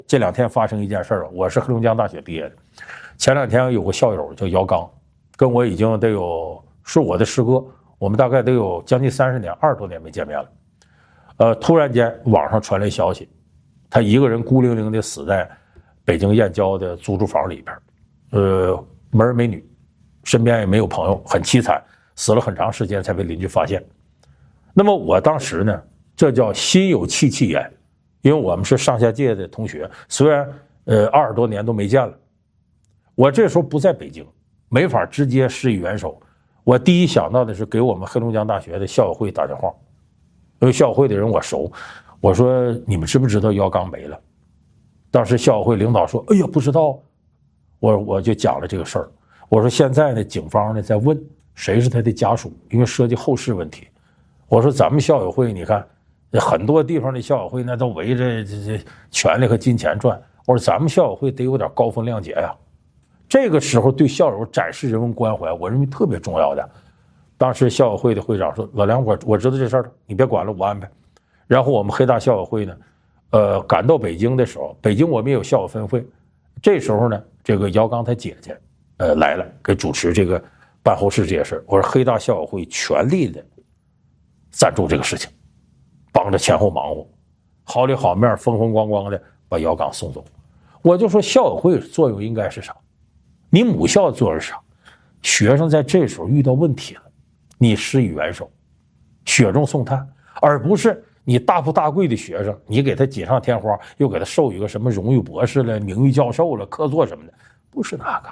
这2天发生一件事儿，我是黑龙江大学毕业的，前2天有个校友叫姚刚，跟我已经得有是我的师哥，我们大概得有将近30年，20多年没见面了。突然间网上传来消息，他一个人孤零零的死在北京燕郊的租住房里边，没儿没女，身边也没有朋友，很凄惨，死了很长时间才被邻居发现。那么我当时呢，这叫心有戚戚焉，因为我们是上下届的同学，虽然20多年都没见了，我这时候不在北京，没法直接施以援手。我第一想到的是给我们黑龙江大学的校友会打电话，因为校友会的人我熟，我说你们知不知道姚刚没了？当时校友会领导说：“哎呀，不知道。”我就讲了这个事儿，我说现在呢，警方呢在问谁是他的家属，因为涉及后事问题。我说咱们校友会，你看很多地方的校友会那都围着这权力和金钱转，我说咱们校友会得有点高风亮节呀。这个时候对校友展示人文关怀，我认为特别重要的。当时校友会的会长说：“老梁，我知道这事儿了，你别管了，我安排。”然后我们黑大校友会呢，赶到北京的时候，北京我们也有校友分会，这时候呢，这个姚刚他姐姐，来了，给主持这个办后事这些事。我说黑大校友会全力的赞助这个事情，帮着前后忙活，好里好面，风风光光的把姚刚送走。我就说校友会作用应该是啥？你母校的作用是啥？学生在这时候遇到问题了，你施以援手，雪中送炭，而不是你大富大贵的学生，你给他锦上添花，又给他授予个什么荣誉博士了、名誉教授了、客座什么的，不是那个。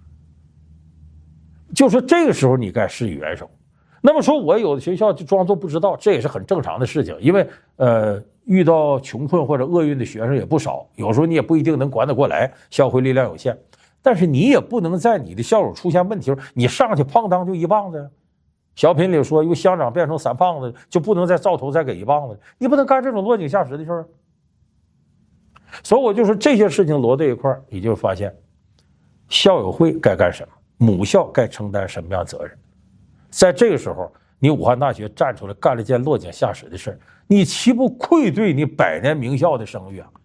就说这个时候你该施以援手。那么说我有的学校就装作不知道，这也是很正常的事情，因为遇到穷困或者厄运的学生也不少，有时候你也不一定能管得过来，校会力量有限。但是你也不能在你的校友出现问题时，你上去哐当就一棒子。小品里说，由乡长变成3胖子，就不能再灶头再给一棒子，你不能干这种落井下石的事儿。所以我就说这些事情摞在一块儿，你就发现校友会该干什么，母校该承担什么样责任。在这个时候，你武汉大学站出来干了件落井下石的事儿，你岂不愧对你100年名校的声誉啊？